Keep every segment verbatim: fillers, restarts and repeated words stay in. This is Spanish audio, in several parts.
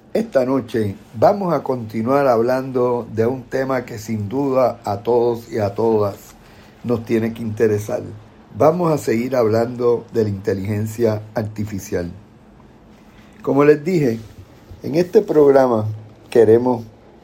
Esta noche vamos a continuar hablando de un tema que sin duda a todos y a todas nos tiene que interesar. Vamos a seguir hablando de la inteligencia artificial. Como les dije, en este programa queremos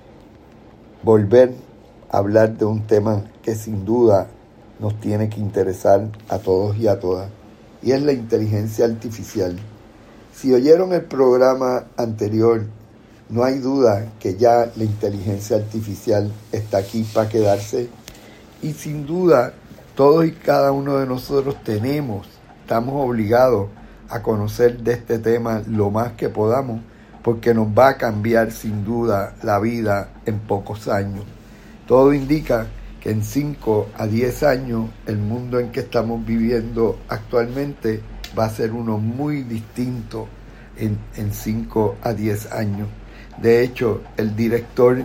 volver a hablar de un tema que sin duda nos tiene que interesar a todos y a todas, y es la inteligencia artificial. Si oyeron el programa anterior, no hay duda que ya la inteligencia artificial está aquí para quedarse, y sin duda todos y cada uno de nosotros tenemos, estamos obligados a conocer de este tema lo más que podamos, porque nos va a cambiar sin duda la vida en pocos años. Todo indica que en cinco a diez años el mundo en que estamos viviendo actualmente va a ser uno muy distinto en, en cinco a diez años. De hecho, el director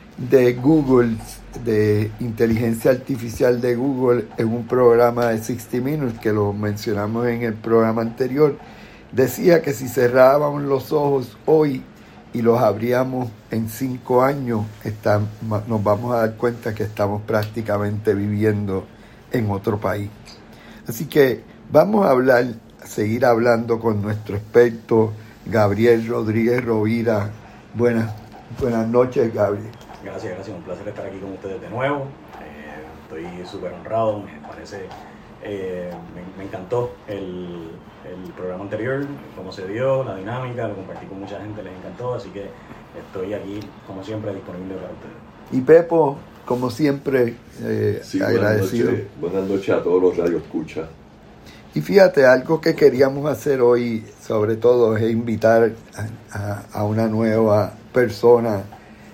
de Google, de inteligencia artificial de Google, en un programa de sesenta Minutes, que lo mencionamos en el programa anterior, decía que si cerrábamos los ojos hoy y los abríamos en cinco años, está, nos vamos a dar cuenta que estamos prácticamente viviendo en otro país. Así que vamos a hablar, a seguir hablando con nuestro experto, Gabriel Rodríguez Rovira. Buenas, buenas noches, Gabriel. Gracias, gracias. Un placer estar aquí con ustedes de nuevo. Eh, estoy súper honrado. Me parece, eh, me, me encantó el, el programa anterior, cómo se dio, la dinámica, lo compartí con mucha gente, les encantó. Así que estoy aquí, como siempre, disponible para ustedes. Y Pepo, como siempre, eh, sí, agradecido. Buenas noches, buenas noches a todos los radioescuchas. Y fíjate, algo que queríamos hacer hoy, sobre todo, es invitar a, a, a una nueva persona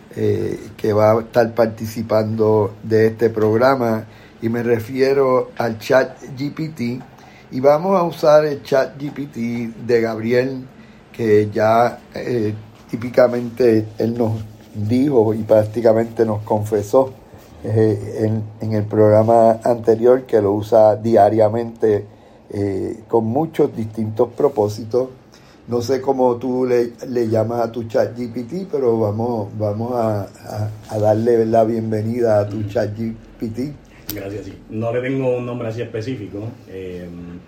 eh, que va a estar participando de este programa, y me refiero al ChatGPT, y vamos a usar el ChatGPT de Gabriel, que ya eh, típicamente él nos dijo y prácticamente nos confesó eh, en, en el programa anterior que lo usa diariamente, Eh, con muchos distintos propósitos. No sé cómo tú le, le llamas a tu ChatGPT, pero vamos, vamos a, a, a darle la bienvenida a tu mm. ChatGPT. Gracias, sí. No le tengo un nombre así específico, eh,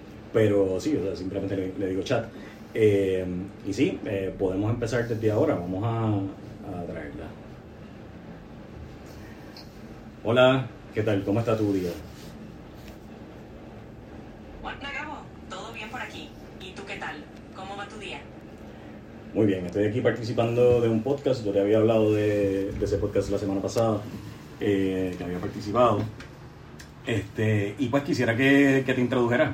pero sí, o sea, simplemente le, le digo chat. Eh, y sí, eh, podemos empezar desde ahora. Vamos a, a traerla. Hola, ¿qué tal? ¿Cómo está tu día? Muy bien, estoy aquí participando de un podcast. Yo te había hablado de, de ese podcast la semana pasada, eh, que había participado. Este, y pues quisiera que, que te introdujera.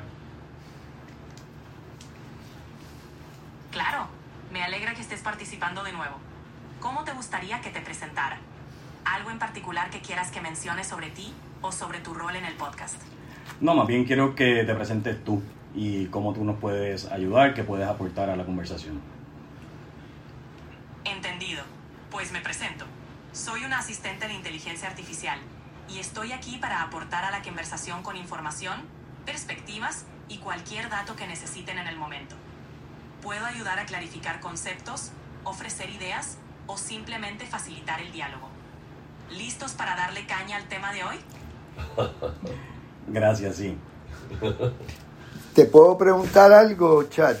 Claro, me alegra que estés participando de nuevo. ¿Cómo te gustaría que te presentara? ¿Algo en particular que quieras que mencione sobre ti o sobre tu rol en el podcast? No, más bien quiero que te presentes tú y cómo tú nos puedes ayudar, qué puedes aportar a la conversación. Entendido. Pues me presento. Soy una asistente de inteligencia artificial y estoy aquí para aportar a la conversación con información, perspectivas y cualquier dato que necesiten en el momento. Puedo ayudar a clarificar conceptos, ofrecer ideas o simplemente facilitar el diálogo. ¿Listos para darle caña al tema de hoy? Gracias, sí. ¿Te puedo preguntar algo, Chat?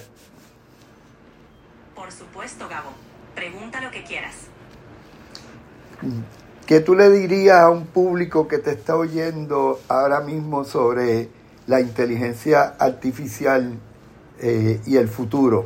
Por supuesto, Gabo. Pregunta lo que quieras. ¿Qué tú le dirías a un público que te está oyendo ahora mismo sobre la inteligencia artificial eh, y el futuro?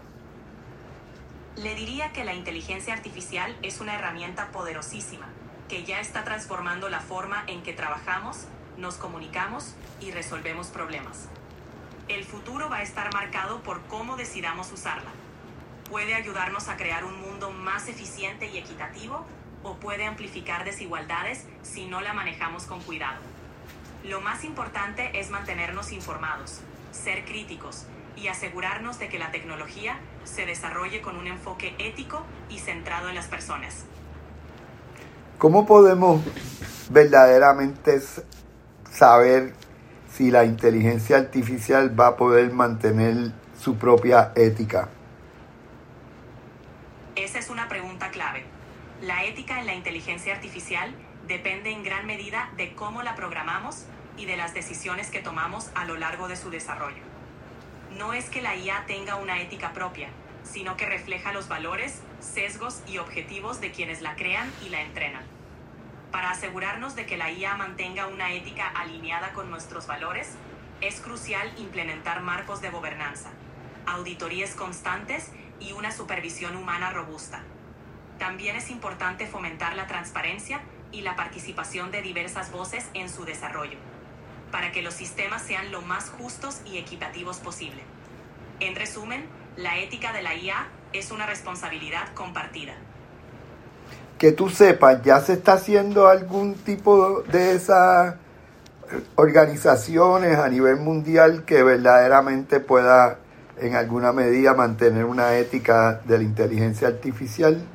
Le diría que la inteligencia artificial es una herramienta poderosísima que ya está transformando la forma en que trabajamos, nos comunicamos y resolvemos problemas. El futuro va a estar marcado por cómo decidamos usarla. Puede ayudarnos a crear un mundo más eficiente y equitativo, o puede amplificar desigualdades si no la manejamos con cuidado. Lo más importante es mantenernos informados, ser críticos y asegurarnos de que la tecnología se desarrolle con un enfoque ético y centrado en las personas. ¿Cómo podemos verdaderamente saber si la inteligencia artificial va a poder mantener su propia ética? Esa es una pregunta clave. La ética en la inteligencia artificial depende en gran medida de cómo la programamos y de las decisiones que tomamos a lo largo de su desarrollo. No es que la I A tenga una ética propia, sino que refleja los valores, sesgos y objetivos de quienes la crean y la entrenan. Para asegurarnos de que la I A mantenga una ética alineada con nuestros valores, es crucial implementar marcos de gobernanza, auditorías constantes y una supervisión humana robusta. También es importante fomentar la transparencia y la participación de diversas voces en su desarrollo, para que los sistemas sean lo más justos y equitativos posible. En resumen, la ética de la I A es una responsabilidad compartida. Que tú sepas, ¿ya se está haciendo algún tipo de esas organizaciones a nivel mundial que verdaderamente pueda en alguna medida mantener una ética de la inteligencia artificial?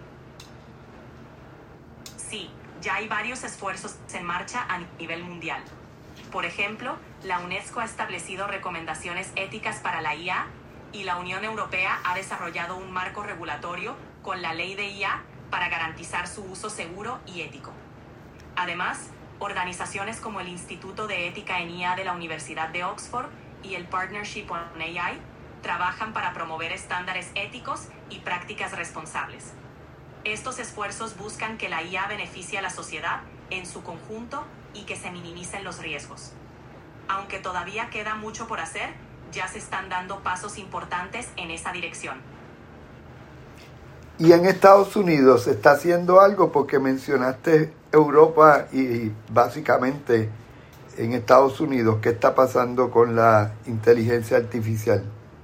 Sí, ya hay varios esfuerzos en marcha a nivel mundial. Por ejemplo, la UNESCO ha establecido recomendaciones éticas para la I A y la Unión Europea ha desarrollado un marco regulatorio con la ley de I A para garantizar su uso seguro y ético. Además, organizaciones como el Instituto de Ética en I A de la Universidad de Oxford y el Partnership on A I trabajan para promover estándares éticos y prácticas responsables. Estos esfuerzos buscan que la I A beneficie a la sociedad en su conjunto y que se minimicen los riesgos. Aunque todavía queda mucho por hacer, ya se están dando pasos importantes en esa dirección. Y en Estados Unidos se está haciendo algo, porque mencionaste Europa y básicamente en Estados Unidos, ¿qué está pasando con la inteligencia artificial?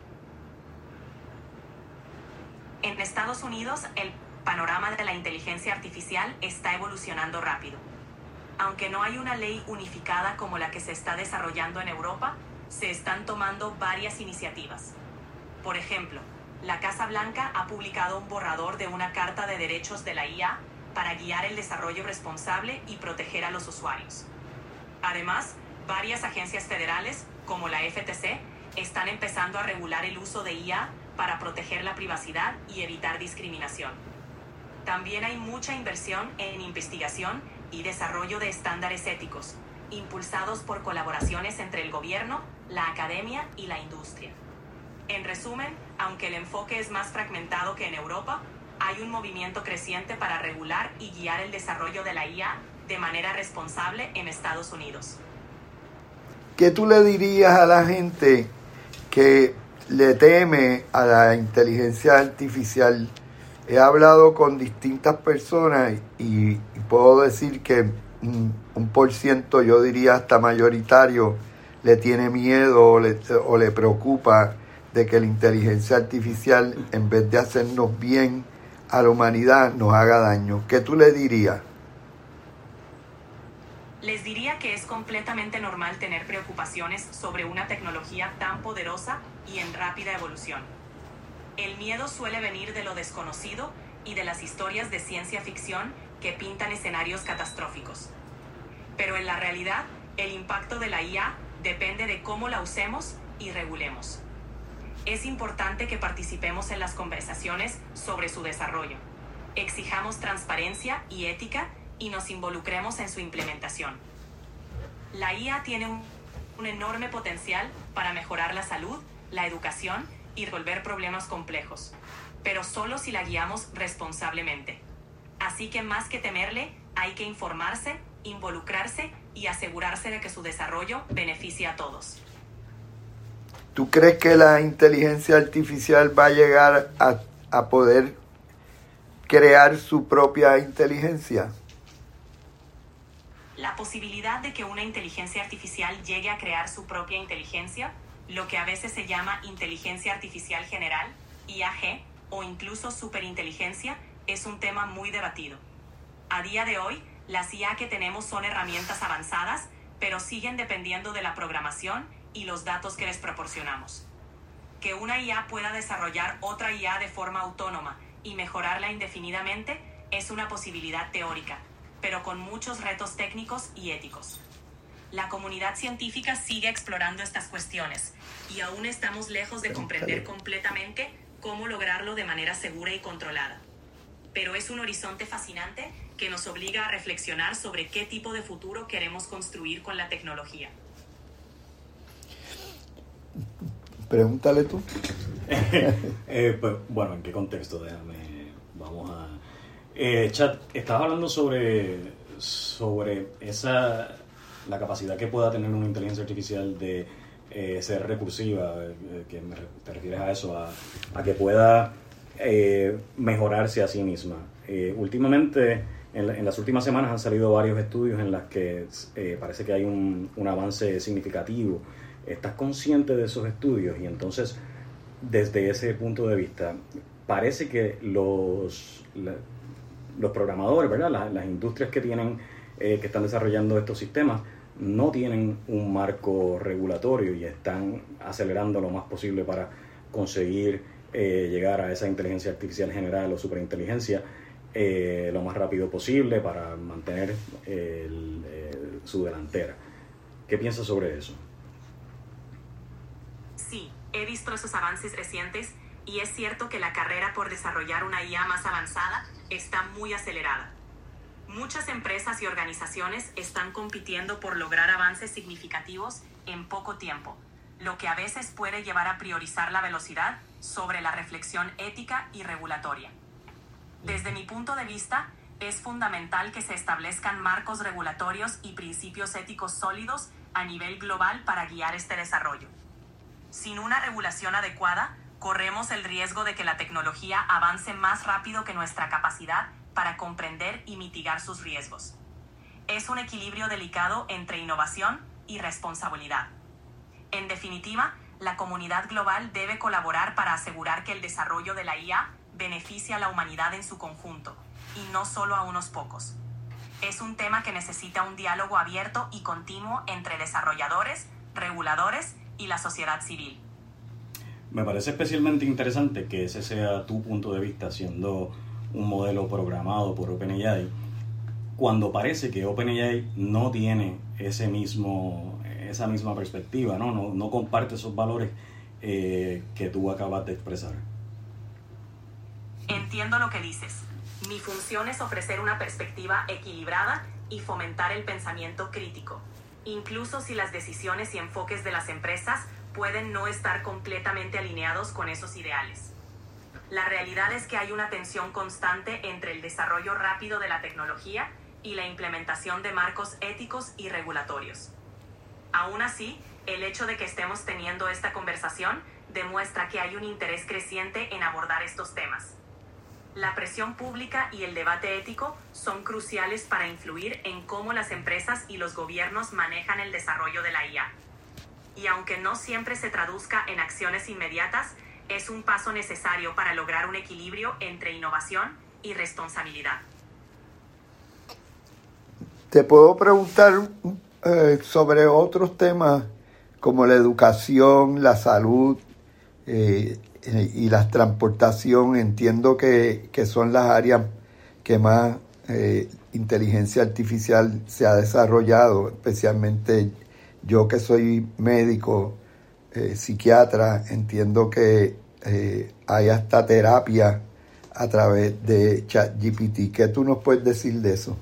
En Estados Unidos, el panorama de la inteligencia artificial está evolucionando rápido. Aunque no hay una ley unificada como la que se está desarrollando en Europa, se están tomando varias iniciativas. Por ejemplo, la Casa Blanca ha publicado un borrador de una Carta de Derechos de la I A para guiar el desarrollo responsable y proteger a los usuarios. Además, varias agencias federales, como la F T C, están empezando a regular el uso de I A para proteger la privacidad y evitar discriminación. También hay mucha inversión en investigación y desarrollo de estándares éticos, impulsados por colaboraciones entre el gobierno, la academia y la industria. En resumen, aunque el enfoque es más fragmentado que en Europa, hay un movimiento creciente para regular y guiar el desarrollo de la I A de manera responsable en Estados Unidos. ¿Qué tú le dirías a la gente que le teme a la inteligencia artificial? He hablado con distintas personas y, y puedo decir que un, un por ciento, yo diría hasta mayoritario, le tiene miedo o le, o le preocupa de que la inteligencia artificial, en vez de hacernos bien a la humanidad, nos haga daño. ¿Qué tú le dirías? Les diría que es completamente normal tener preocupaciones sobre una tecnología tan poderosa y en rápida evolución. El miedo suele venir de lo desconocido y de las historias de ciencia ficción que pintan escenarios catastróficos. Pero en la realidad, el impacto de la I A depende de cómo la usemos y regulemos. Es importante que participemos en las conversaciones sobre su desarrollo, exijamos transparencia y ética y nos involucremos en su implementación. La I A tiene un, un enorme potencial para mejorar la salud, la educación y resolver problemas complejos, pero solo si la guiamos responsablemente. Así que más que temerle, hay que informarse, involucrarse y asegurarse de que su desarrollo beneficie a todos. ¿Tú crees que la inteligencia artificial va a llegar a, a poder crear su propia inteligencia? La posibilidad de que una inteligencia artificial llegue a crear su propia inteligencia, lo que a veces se llama inteligencia artificial general, I A G, o incluso superinteligencia, es un tema muy debatido. A día de hoy, las I A que tenemos son herramientas avanzadas, pero siguen dependiendo de la programación y los datos que les proporcionamos. Que una I A pueda desarrollar otra I A de forma autónoma y mejorarla indefinidamente es una posibilidad teórica, pero con muchos retos técnicos y éticos. La comunidad científica sigue explorando estas cuestiones y aún estamos lejos de comprender completamente cómo lograrlo de manera segura y controlada. pero es un horizonte fascinante que nos obliga a reflexionar sobre qué tipo de futuro queremos construir con la tecnología. Pregúntale tú. eh, pues, bueno, ¿en qué contexto? Déjame, vamos a... Eh, Chad, estabas hablando sobre, sobre esa, la capacidad que pueda tener una inteligencia artificial de eh, ser recursiva, eh, que me, te refieres a eso, a, a que pueda eh, mejorarse a sí misma. Eh, últimamente, en, la, en las últimas semanas han salido varios estudios en los que eh, parece que hay un, un avance significativo. ¿Estás consciente de esos estudios? Y entonces, desde ese punto de vista, parece que los, la, los programadores, ¿verdad? Las, las industrias que tienen, eh, que están desarrollando estos sistemas, no tienen un marco regulatorio y están acelerando lo más posible para conseguir eh, llegar a esa inteligencia artificial general o superinteligencia eh, lo más rápido posible para mantener eh, el, eh, su delantera. ¿Qué piensas sobre eso? Sí, he visto esos avances recientes y es cierto que la carrera por desarrollar una I A más avanzada está muy acelerada. Muchas empresas y organizaciones están compitiendo por lograr avances significativos en poco tiempo, lo que a veces puede llevar a priorizar la velocidad sobre la reflexión ética y regulatoria. Desde mi punto de vista, es fundamental que se establezcan marcos regulatorios y principios éticos sólidos a nivel global para guiar este desarrollo. Sin una regulación adecuada, corremos el riesgo de que la tecnología avance más rápido que nuestra capacidad para comprender y mitigar sus riesgos. Es un equilibrio delicado entre innovación y responsabilidad. En definitiva, la comunidad global debe colaborar para asegurar que el desarrollo de la I A beneficie a la humanidad en su conjunto, y no solo a unos pocos. Es un tema que necesita un diálogo abierto y continuo entre desarrolladores, reguladores y la sociedad civil. Me parece especialmente interesante que ese sea tu punto de vista, siendo un modelo programado por OpenAI, cuando parece que OpenAI no tiene ese mismo, esa misma perspectiva, no, no, no comparte esos valores eh, que tú acabas de expresar. Entiendo lo que dices. Mi función es ofrecer una perspectiva equilibrada y fomentar el pensamiento crítico, incluso si las decisiones y enfoques de las empresas pueden no estar completamente alineados con esos ideales. La realidad es que hay una tensión constante entre el desarrollo rápido de la tecnología y la implementación de marcos éticos y regulatorios. Aún así, el hecho de que estemos teniendo esta conversación demuestra que hay un interés creciente en abordar estos temas. La presión pública y el debate ético son cruciales para influir en cómo las empresas y los gobiernos manejan el desarrollo de la I A. Y aunque no siempre se traduzca en acciones inmediatas, es un paso necesario para lograr un equilibrio entre innovación y responsabilidad. Te puedo preguntar eh, sobre otros temas como la educación, la salud eh, y la transportación. Entiendo que, que son las áreas que más eh, inteligencia artificial se ha desarrollado, especialmente yo que soy médico, eh, psiquiatra, entiendo que eh, hay hasta terapia a través de ChatGPT. ¿Qué tú nos puedes decir de eso?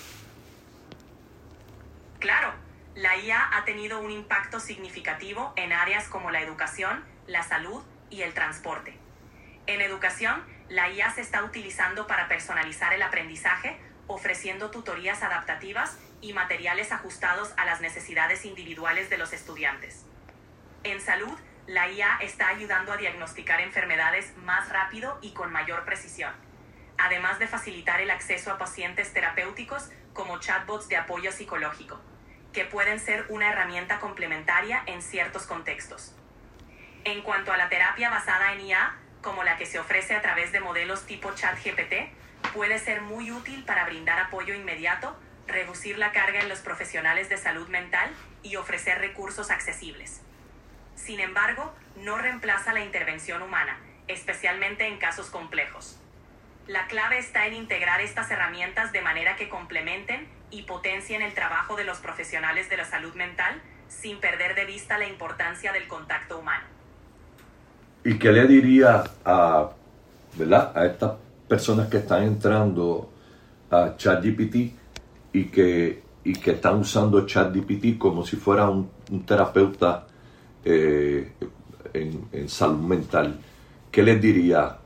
Claro, la I A ha tenido un impacto significativo en áreas como la educación, la salud y el transporte. En educación, la I A se está utilizando para personalizar el aprendizaje, ofreciendo tutorías adaptativas y materiales ajustados a las necesidades individuales de los estudiantes. En salud, la I A está ayudando a diagnosticar enfermedades más rápido y con mayor precisión, además de facilitar el acceso a pacientes terapéuticos como chatbots de apoyo psicológico, que pueden ser una herramienta complementaria en ciertos contextos. En cuanto a la terapia basada en I A, como la que se ofrece a través de modelos tipo ChatGPT, puede ser muy útil para brindar apoyo inmediato, reducir la carga en los profesionales de salud mental y ofrecer recursos accesibles. Sin embargo, no reemplaza la intervención humana, especialmente en casos complejos. La clave está en integrar estas herramientas de manera que complementen y potencien el trabajo de los profesionales de la salud mental, sin perder de vista la importancia del contacto humano. ¿Y qué le diría a, ¿verdad? a estas personas que están entrando a ChatGPT y que, y que están usando ChatGPT como si fuera un, un terapeuta eh, en, en salud mental. ¿Qué les diría?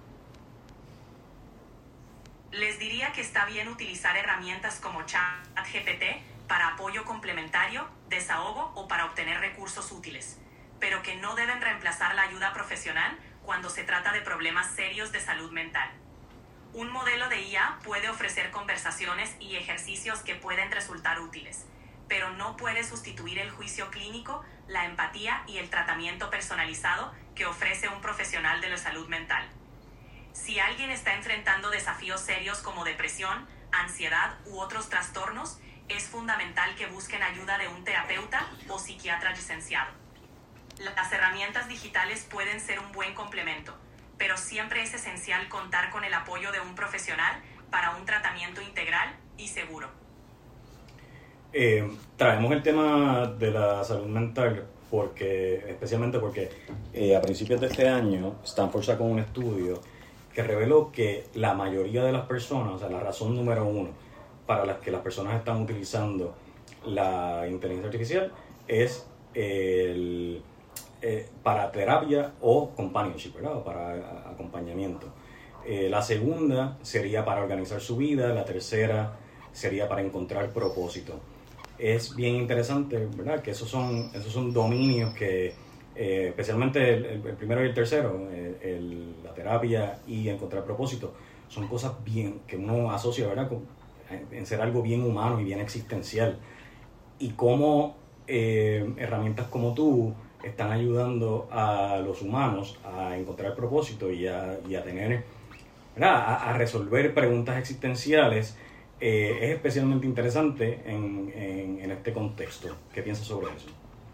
Les diría que está bien utilizar herramientas como ChatGPT para apoyo complementario, desahogo o para obtener recursos útiles, pero que no deben reemplazar la ayuda profesional cuando se trata de problemas serios de salud mental. Un modelo de I A puede ofrecer conversaciones y ejercicios que pueden resultar útiles, pero no puede sustituir el juicio clínico, la empatía y el tratamiento personalizado que ofrece un profesional de la salud mental. Si alguien está enfrentando desafíos serios como depresión, ansiedad u otros trastornos, es fundamental que busquen ayuda de un terapeuta o psiquiatra licenciado. Las herramientas digitales pueden ser un buen complemento, pero siempre es esencial contar con el apoyo de un profesional para un tratamiento integral y seguro. Eh, traemos el tema de la salud mental porque, especialmente porque eh, a principios de este año Stanford sacó un estudio que reveló que la mayoría de las personas, o sea, la razón número uno para la que las personas están utilizando la inteligencia artificial es el, eh, para terapia o companionship, ¿verdad? O para a, acompañamiento. Eh, la segunda sería para organizar su vida, la tercera sería para encontrar propósito. Es bien interesante, ¿verdad? Que esos son, esos son dominios que, eh, especialmente el, el primero y el tercero, el, el, la terapia y encontrar propósito, son cosas bien que uno asocia, ¿verdad? Con, en ser algo bien humano y bien existencial. Y cómo eh, herramientas como tú están ayudando a los humanos a encontrar propósito y a, y a tener, ¿verdad? A, a resolver preguntas existenciales. Eh, es especialmente interesante en, en, en este contexto. ¿Qué piensas sobre eso?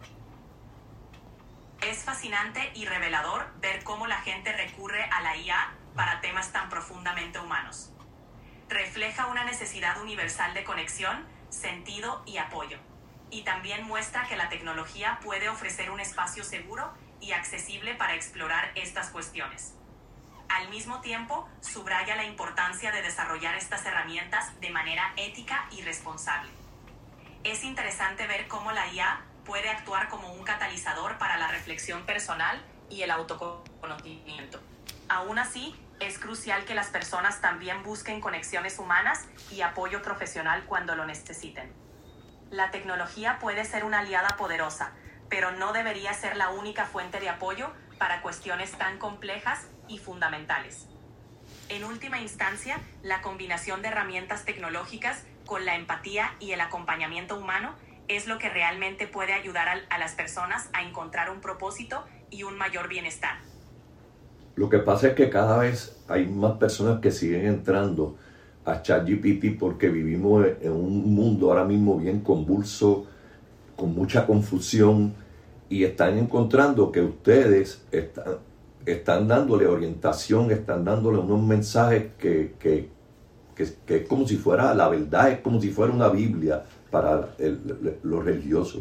Es fascinante y revelador ver cómo la gente recurre a la I A para temas tan profundamente humanos. Refleja una necesidad universal de conexión, sentido y apoyo. Y también muestra que la tecnología puede ofrecer un espacio seguro y accesible para explorar estas cuestiones. Al mismo tiempo, subraya la importancia de desarrollar estas herramientas de manera ética y responsable. Es interesante ver cómo la I A puede actuar como un catalizador para la reflexión personal y el autoconocimiento. Aún así, es crucial que las personas también busquen conexiones humanas y apoyo profesional cuando lo necesiten. La tecnología puede ser una aliada poderosa, pero no debería ser la única fuente de apoyo para cuestiones tan complejas y fundamentales. En última instancia, la combinación de herramientas tecnológicas con la empatía y el acompañamiento humano es lo que realmente puede ayudar a, a las personas a encontrar un propósito y un mayor bienestar. Lo que pasa es que cada vez hay más personas que siguen entrando a ChatGPT porque vivimos en un mundo ahora mismo bien convulso, con mucha confusión, y están encontrando que ustedes están, están dándole orientación, están dándole unos mensajes que, que, que, que es como si fuera la verdad, es como si fuera una Biblia para el, los religiosos.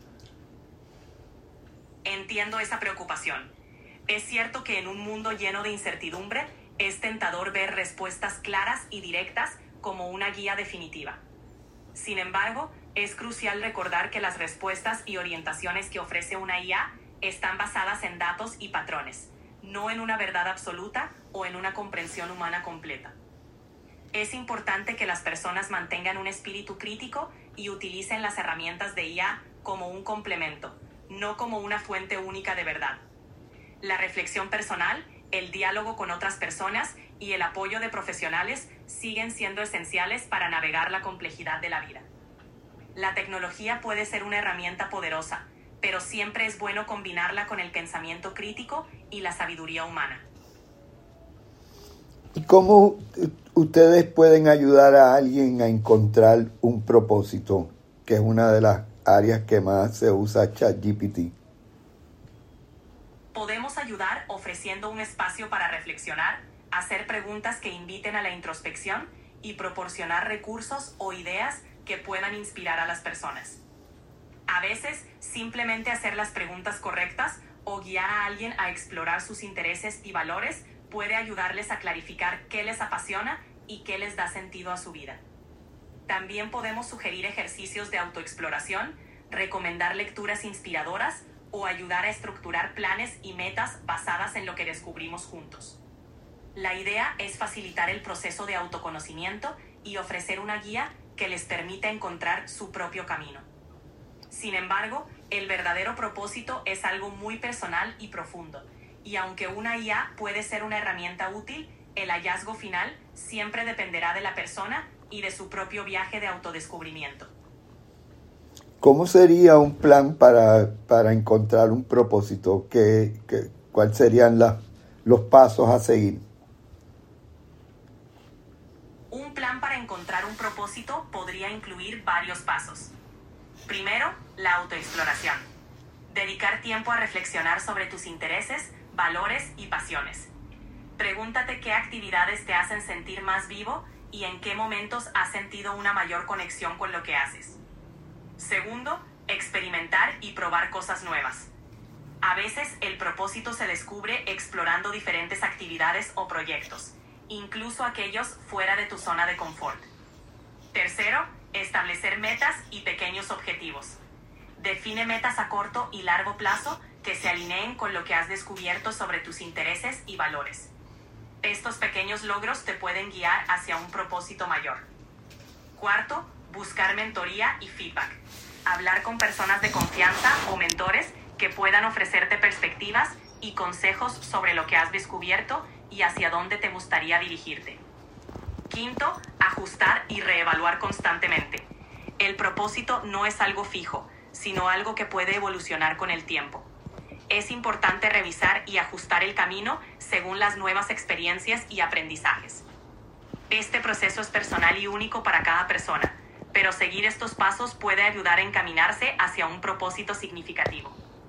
Entiendo esa preocupación. Es cierto que en un mundo lleno de incertidumbre, es tentador ver respuestas claras y directas como una guía definitiva. Sin embargo, es crucial recordar que las respuestas y orientaciones que ofrece una I A están basadas en datos y patrones, no en una verdad absoluta o en una comprensión humana completa. Es importante que las personas mantengan un espíritu crítico y utilicen las herramientas de I A como un complemento, no como una fuente única de verdad. La reflexión personal, el diálogo con otras personas y el apoyo de profesionales siguen siendo esenciales para navegar la complejidad de la vida. La tecnología puede ser una herramienta poderosa, pero siempre es bueno combinarla con el pensamiento crítico y la sabiduría humana. ¿Y cómo ustedes pueden ayudar a alguien a encontrar un propósito, que es una de las áreas que más se usa ChatGPT? Podemos ayudar ofreciendo un espacio para reflexionar, hacer preguntas que inviten a la introspección y proporcionar recursos o ideas que puedan inspirar a las personas. A veces, simplemente hacer las preguntas correctas o guiar a alguien a explorar sus intereses y valores puede ayudarles a clarificar qué les apasiona y qué les da sentido a su vida. También podemos sugerir ejercicios de autoexploración, recomendar lecturas inspiradoras o ayudar a estructurar planes y metas basadas en lo que descubrimos juntos. La idea es facilitar el proceso de autoconocimiento y ofrecer una guía que les permita encontrar su propio camino. Sin embargo, el verdadero propósito es algo muy personal y profundo, y aunque una I A puede ser una herramienta útil, el hallazgo final siempre dependerá de la persona y de su propio viaje de autodescubrimiento. ¿Cómo sería un plan para, para encontrar un propósito? ¿Qué, qué, ¿Cuáles serían la, los pasos a seguir? Un plan para encontrar un propósito podría incluir varios pasos. Primero, la autoexploración. Dedicar tiempo a reflexionar sobre tus intereses, valores y pasiones. Pregúntate qué actividades te hacen sentir más vivo y en qué momentos has sentido una mayor conexión con lo que haces. Segundo, experimentar y probar cosas nuevas. A veces el propósito se descubre explorando diferentes actividades o proyectos, incluso aquellos fuera de tu zona de confort. Tercero, establecer metas y pequeños objetivos. Define metas a corto y largo plazo que se alineen con lo que has descubierto sobre tus intereses y valores. Estos pequeños logros te pueden guiar hacia un propósito mayor. Cuarto, buscar mentoría y feedback. Hablar con personas de confianza o mentores que puedan ofrecerte perspectivas y consejos sobre lo que has descubierto y hacia dónde te gustaría dirigirte. Quinto, ajustar y reevaluar constantemente. El propósito no es algo fijo, sino algo que puede evolucionar con el tiempo. Es importante revisar y ajustar el camino según las nuevas experiencias y aprendizajes. Este proceso es personal y único para cada persona, pero seguir estos pasos puede ayudar a encaminarse hacia un propósito significativo.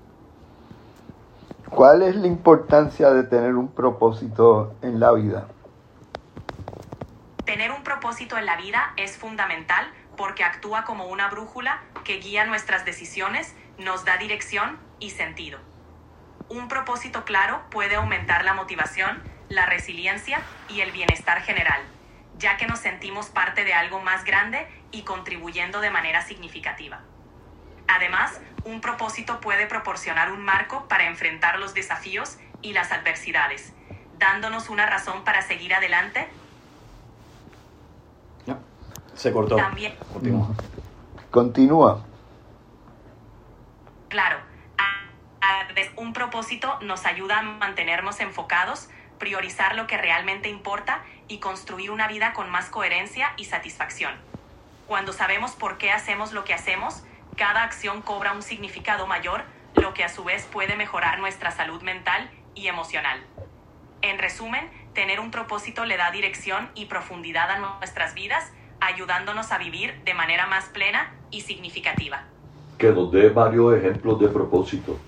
¿Cuál es la importancia de tener un propósito en la vida? Tener un propósito en la vida es fundamental porque actúa como una brújula que guía nuestras decisiones, nos da dirección y sentido. Un propósito claro puede aumentar la motivación, la resiliencia y el bienestar general, ya que nos sentimos parte de algo más grande y contribuyendo de manera significativa. Además, un propósito puede proporcionar un marco para enfrentar los desafíos y las adversidades, dándonos una razón para seguir adelante. No, se cortó. También. Continúa. Continúa. Claro, a, a, un propósito nos ayuda a mantenernos enfocados, priorizar lo que realmente importa y construir una vida con más coherencia y satisfacción. Cuando sabemos por qué hacemos lo que hacemos, cada acción cobra un significado mayor, lo que a su vez puede mejorar nuestra salud mental y emocional. En resumen, tener un propósito le da dirección y profundidad a nuestras vidas, ayudándonos a vivir de manera más plena y significativa. Que nos dé varios ejemplos de propósito.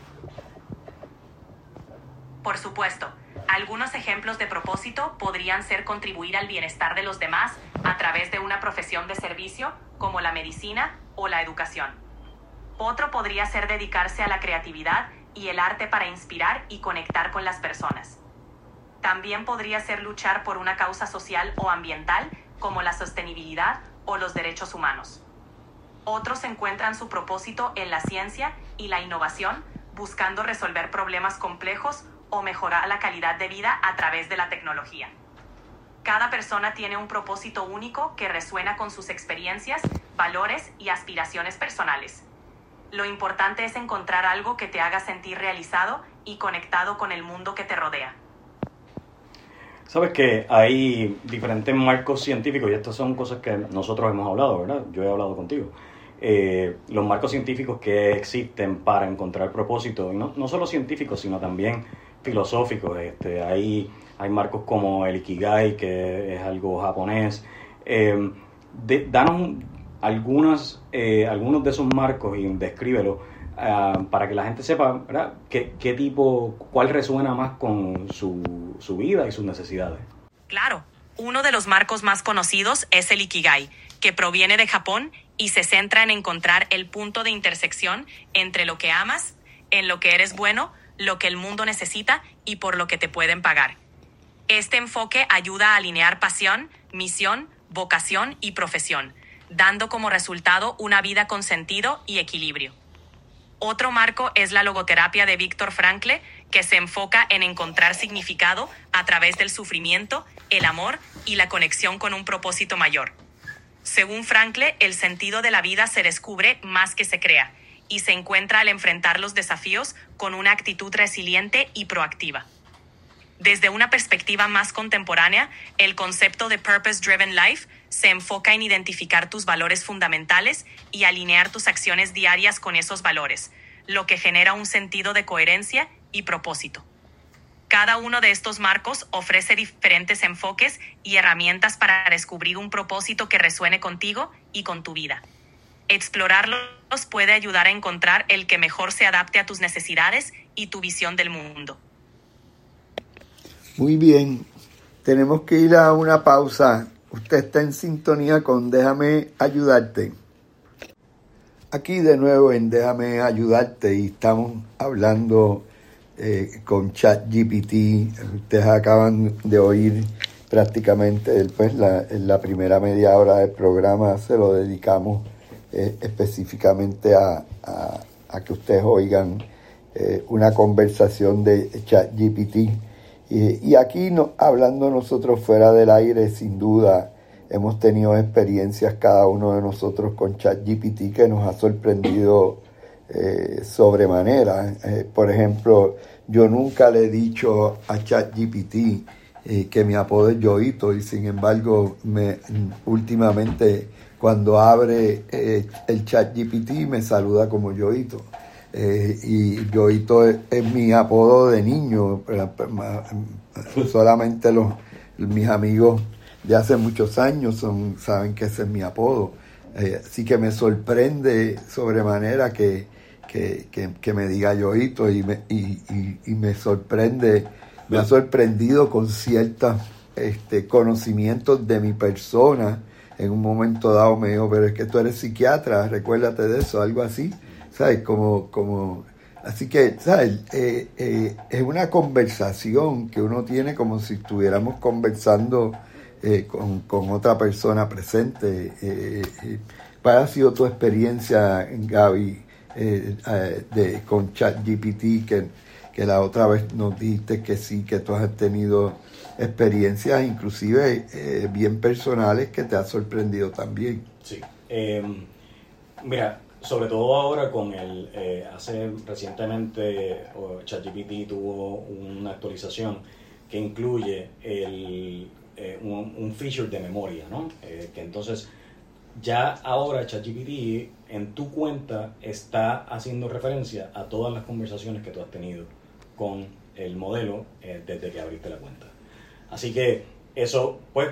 Por supuesto, algunos ejemplos de propósito podrían ser contribuir al bienestar de los demás a través de una profesión de servicio como la medicina o la educación. Otro podría ser dedicarse a la creatividad y el arte para inspirar y conectar con las personas. También podría ser luchar por una causa social o ambiental como la sostenibilidad o los derechos humanos. Otros encuentran su propósito en la ciencia y la innovación, buscando resolver problemas complejos o mejorar la calidad de vida a través de la tecnología. Cada persona tiene un propósito único que resuena con sus experiencias, valores y aspiraciones personales. Lo importante es encontrar algo que te haga sentir realizado y conectado con el mundo que te rodea. Sabes que hay diferentes marcos científicos, y estas son cosas que nosotros hemos hablado, ¿verdad? Yo he hablado contigo. Eh, los marcos científicos que existen para encontrar propósito, y no, no solo científicos, sino también filosóficos. Este, hay, hay marcos como el Ikigai, que es algo japonés. Eh, de, danos algunas, eh, algunos de esos marcos y descríbelo uh, para que la gente sepa, ¿verdad? Qué, qué tipo, cuál resuena más con su, su vida y sus necesidades. Claro, uno de los marcos más conocidos es el Ikigai, que proviene de Japón y se centra en encontrar el punto de intersección entre lo que amas, en lo que eres bueno, lo que el mundo necesita y por lo que te pueden pagar. Este enfoque ayuda a alinear pasión, misión, vocación y profesión, dando como resultado una vida con sentido y equilibrio. Otro marco es la logoterapia de Viktor Frankl, que se enfoca en encontrar significado a través del sufrimiento, el amor y la conexión con un propósito mayor. Según Frankl, el sentido de la vida se descubre más que se crea, y se encuentra al enfrentar los desafíos con una actitud resiliente y proactiva. Desde una perspectiva más contemporánea, el concepto de Purpose Driven Life se enfoca en identificar tus valores fundamentales y alinear tus acciones diarias con esos valores, lo que genera un sentido de coherencia y propósito. Cada uno de estos marcos ofrece diferentes enfoques y herramientas para descubrir un propósito que resuene contigo y con tu vida. Explorarlos puede ayudar a encontrar el que mejor se adapte a tus necesidades y tu visión del mundo. Muy bien, tenemos que ir a una pausa. Usted está en sintonía con Déjame Ayudarte. Aquí de nuevo en Déjame Ayudarte y estamos hablando eh, con ChatGPT. Ustedes acaban de oír prácticamente después la, la primera media hora del programa se lo dedicamos eh, específicamente a, a, a que ustedes oigan eh, una conversación de ChatGPT. Y, y aquí no, hablando nosotros fuera del aire, sin duda hemos tenido experiencias cada uno de nosotros con ChatGPT que nos ha sorprendido eh, sobremanera. Eh, por ejemplo, yo nunca le he dicho a ChatGPT eh, que mi apodo es Yoito, y sin embargo me, últimamente cuando abre eh, el ChatGPT me saluda como Yoito. Eh, y Yoito es, es mi apodo de niño, solamente los, mis amigos de hace muchos años son, saben que ese es mi apodo, eh, así que me sorprende sobremanera que, que, que, que me diga Yoito y me, y, y, y me sorprende, me ha sorprendido con ciertos este, conocimientos de mi persona. En un momento dado me dijo, pero es que tú eres psiquiatra, recuérdate de eso, algo así. ¿Sabes? Como, como, así que, ¿sabes? Eh, eh, es una conversación que uno tiene como si estuviéramos conversando eh, con, con otra persona presente. Eh, eh, ¿Cuál ha sido tu experiencia, Gaby, eh, eh, de, con ChatGPT, que, que la otra vez nos dijiste que sí, que tú has tenido experiencias inclusive eh, bien personales que te ha sorprendido también? Sí. Eh, mira, sobre todo ahora con el, eh, hace recientemente oh, ChatGPT tuvo una actualización que incluye el, eh, un, un feature de memoria, ¿no? Eh, que entonces ya ahora ChatGPT en tu cuenta está haciendo referencia a todas las conversaciones que tú has tenido con el modelo eh, desde que abriste la cuenta. Así que eso pues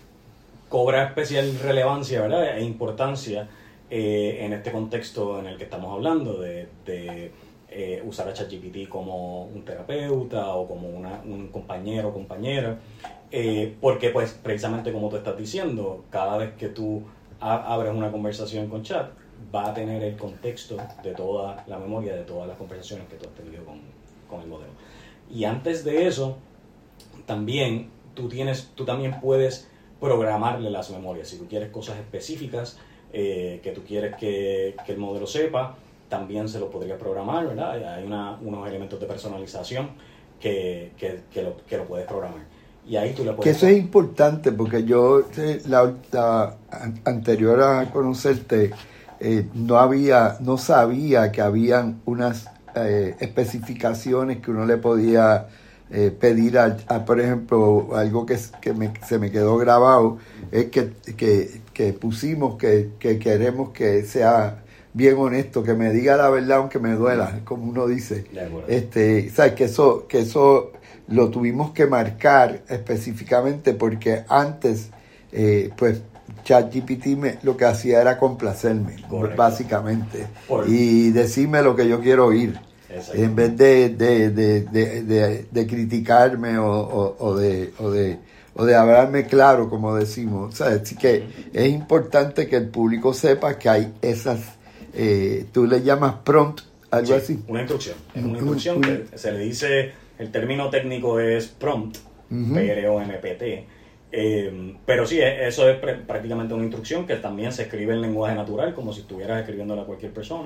cobra especial relevancia, ¿verdad? E importancia Eh, en este contexto en el que estamos hablando de, de eh, usar a ChatGPT como un terapeuta o como una, un compañero o compañera, eh, porque pues precisamente como tú estás diciendo, cada vez que tú a- abres una conversación con Chat, va a tener el contexto de toda la memoria, de todas las conversaciones que tú has tenido con, con el modelo. Y antes de eso, también tú, tienes, tú también puedes programarle las memorias. Si tú quieres cosas específicas, Eh, que tú quieres que, que el modelo sepa, también se lo podrías programar, ¿verdad? Hay una, unos elementos de personalización que, que, que, lo, que lo puedes programar. Y ahí tú le puedes... Que eso es importante porque yo, la, la anterior a conocerte, eh, no había, no sabía que habían unas eh, especificaciones que uno le podía eh, pedir a, a, por ejemplo, algo que, que me, se me quedó grabado, es que, que, que pusimos que, que queremos que sea bien honesto, que me diga la verdad aunque me duela, como uno dice. Este, ¿sabes? Que eso, que eso lo tuvimos que marcar específicamente porque antes, eh, pues, ChatGPT me, lo que hacía era complacerme, correcto, básicamente, Por... y decirme lo que yo quiero oír, en vez de, de, de, de, de, de criticarme o, o, o, de, o, de, o de hablarme claro, como decimos. ¿Sabes? Así que es importante que el público sepa que hay esas, eh, tú le llamas prompt, algo sí, así. Una instrucción, es una instrucción que se le dice, el término técnico es prompt, uh-huh. P R O M P T. Eh, pero sí, eso es pr- prácticamente una instrucción que también se escribe en lenguaje natural, como si estuvieras escribiéndole a cualquier persona.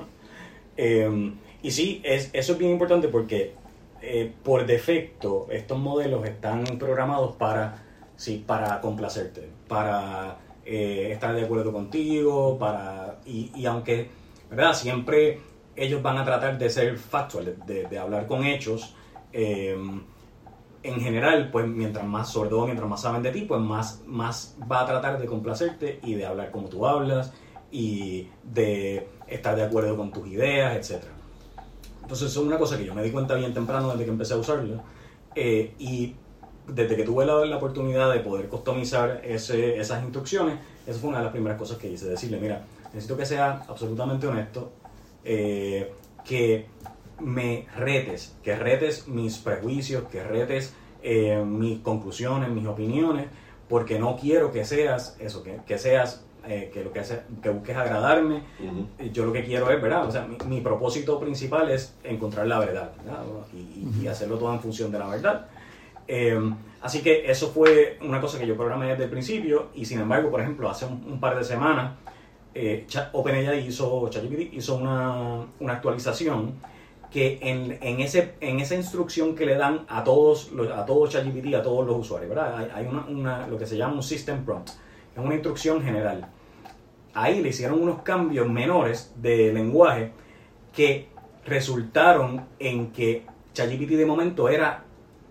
Eh, y sí, es, eso es bien importante porque eh, por defecto estos modelos están programados para, sí, para complacerte, para eh, estar de acuerdo contigo, para y, y aunque, ¿verdad? Siempre ellos van a tratar de ser factual, de, de hablar con hechos. Eh, en general, pues mientras más sordo, mientras más saben de ti, pues más, más va a tratar de complacerte y de hablar como tú hablas y de estar de acuerdo con tus ideas, etcétera. Entonces eso es una cosa que yo me di cuenta bien temprano desde que empecé a usarlo, eh, y desde que tuve la, la oportunidad de poder customizar ese, esas instrucciones, esa fue una de las primeras cosas que hice, decirle, mira, necesito que sea absolutamente honesto, eh, que me retes, que retes mis prejuicios, que retes eh, mis conclusiones, mis opiniones, porque no quiero que seas eso, que, que seas, eh, que lo que hace, que busques agradarme. Uh-huh. Yo lo que quiero es, ¿verdad? O sea, mi, mi propósito principal es encontrar la verdad, ¿verdad? Y, uh-huh. y hacerlo todo en función de la verdad. Eh, así que eso fue una cosa que yo programé desde el principio, y sin embargo, por ejemplo, hace un, un par de semanas, eh, OpenAI hizo, ChatGPT hizo una, una actualización que en, en, ese, en esa instrucción que le dan a todos los, a todos ChatGPT, a todos los usuarios, ¿verdad? Hay, hay una, una, lo que se llama un system prompt, es una instrucción general. Ahí le hicieron unos cambios menores de lenguaje que resultaron en que ChatGPT de momento era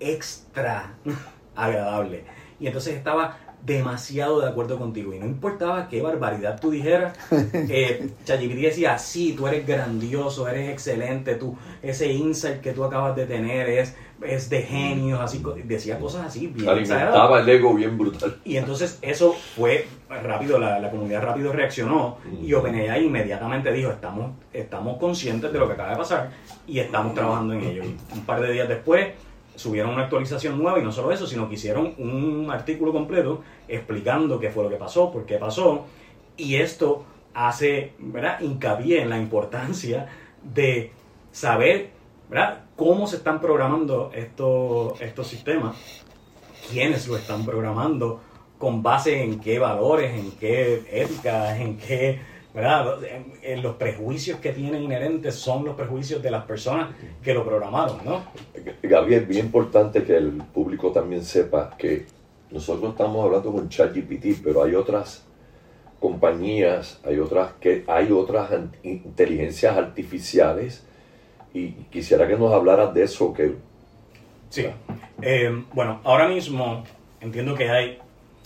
extra agradable. Y entonces estaba demasiado de acuerdo contigo y no importaba qué barbaridad tú dijeras, eh, ChatGPT decía, sí, tú eres grandioso, eres excelente, tú, ese insight que tú acabas de tener es, es de genios, así, decía cosas así bien alimentaba el ego bien brutal. Y entonces eso fue rápido, la, la comunidad rápido reaccionó, mm. y OpenAI inmediatamente dijo, estamos, estamos conscientes de lo que acaba de pasar y estamos trabajando en ello. Un par de días después subieron una actualización nueva, y no solo eso, sino que hicieron un artículo completo explicando qué fue lo que pasó, por qué pasó, y esto hace, ¿verdad?, hincapié en la importancia de saber, ¿verdad?, cómo se están programando estos, estos sistemas, quiénes lo están programando, con base en qué valores, en qué éticas, en qué, ¿verdad?, en, en los prejuicios que tienen inherentes son los prejuicios de las personas que lo programaron, ¿no? Gabriel, es bien importante que el público también sepa que nosotros estamos hablando con ChatGPT, pero hay otras compañías, hay otras que hay otras inteligencias artificiales, y quisiera que nos hablaras de eso. Que sí, eh, bueno, ahora mismo entiendo que hay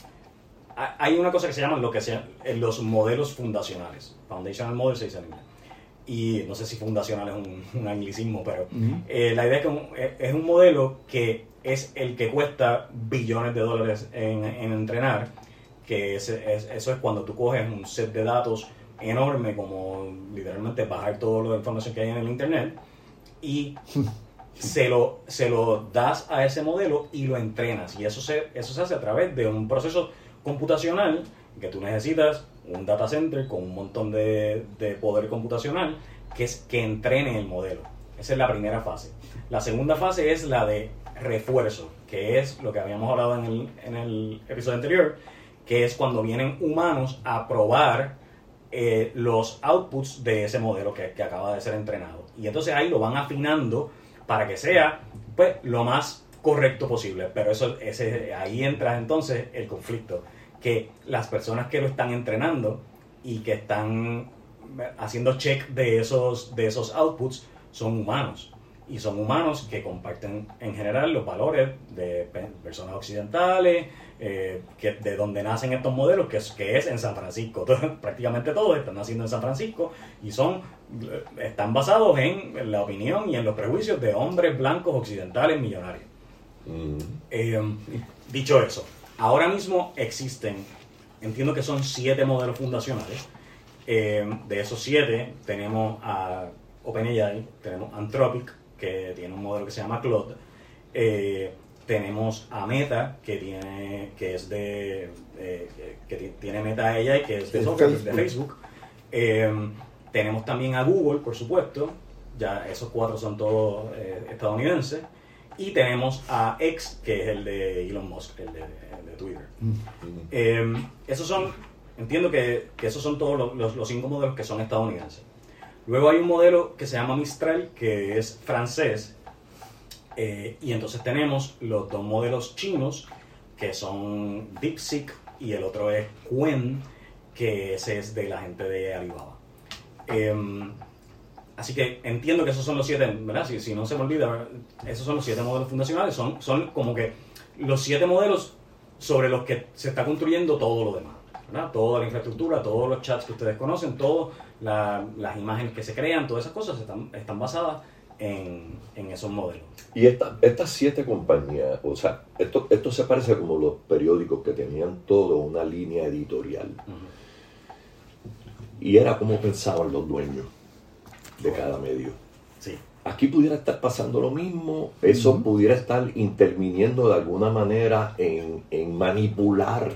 hay una cosa que se llama lo que sea los modelos fundacionales. Foundational Model se dice en inglés. Y no sé si fundacional es un, un anglicismo, pero uh-huh. eh, la idea es que un, es un modelo que es el que cuesta billones de dólares en, en entrenar, que es, es, eso es cuando tú coges un set de datos enorme, como literalmente bajar toda la información que hay en el internet, y se lo, se lo das a ese modelo y lo entrenas. Y eso se, eso se hace a través de un proceso computacional que tú necesitas un data center con un montón de, de poder computacional que es que entrene el modelo. Esa es la primera fase. La segunda fase es la de refuerzo, que es lo que habíamos hablado en el, en el episodio anterior, que es cuando vienen humanos a probar eh, los outputs de ese modelo que, que acaba de ser entrenado. Y entonces ahí lo van afinando para que sea, pues, lo más correcto posible. Pero eso, ese, ahí entra entonces el conflicto, que las personas que lo están entrenando y que están haciendo check de esos, de esos outputs son humanos, y son humanos que comparten en general los valores de personas occidentales, eh, que de donde nacen estos modelos, que es, que es en San Francisco. Todo, prácticamente todos están naciendo en San Francisco y son están basados en la opinión y en los prejuicios de hombres blancos occidentales millonarios. Mm. Eh, dicho eso, ahora mismo existen, entiendo que son siete modelos fundacionales. Eh, de esos siete tenemos a OpenAI, tenemos Anthropic, que tiene un modelo que se llama Claude, eh, tenemos a Meta, que tiene que es de eh, que tiene Meta A I, que es de, software, Facebook. de Facebook. Eh, tenemos también a Google, por supuesto, ya esos cuatro son todos eh, estadounidenses. Y tenemos a X, que es el de Elon Musk, el de, el de Twitter. Mm-hmm. Eh, esos son, entiendo que, que esos son todos los, los, los cinco modelos que son estadounidenses. Luego hay un modelo que se llama Mistral, que es francés. Eh, y entonces tenemos los dos modelos chinos, que son DeepSeek, y el otro es Qwen, que ese es de la gente de Alibaba. Eh, así que entiendo que esos son los siete, ¿verdad? Si, si no se me olvida, esos son los siete modelos fundacionales, son, son como que los siete modelos sobre los que se está construyendo todo lo demás, ¿verdad? Toda la infraestructura, todos los chats que ustedes conocen, todas la, las imágenes que se crean, todas esas cosas están, están basadas en, en esos modelos. Y esta, estas siete compañías, o sea, esto, esto se parece como los periódicos que tenían todo una línea editorial. Uh-huh. Y era como pensaban los dueños de cada medio. Sí. Aquí pudiera estar pasando lo mismo, eso uh-huh. pudiera estar interviniendo de alguna manera en, en manipular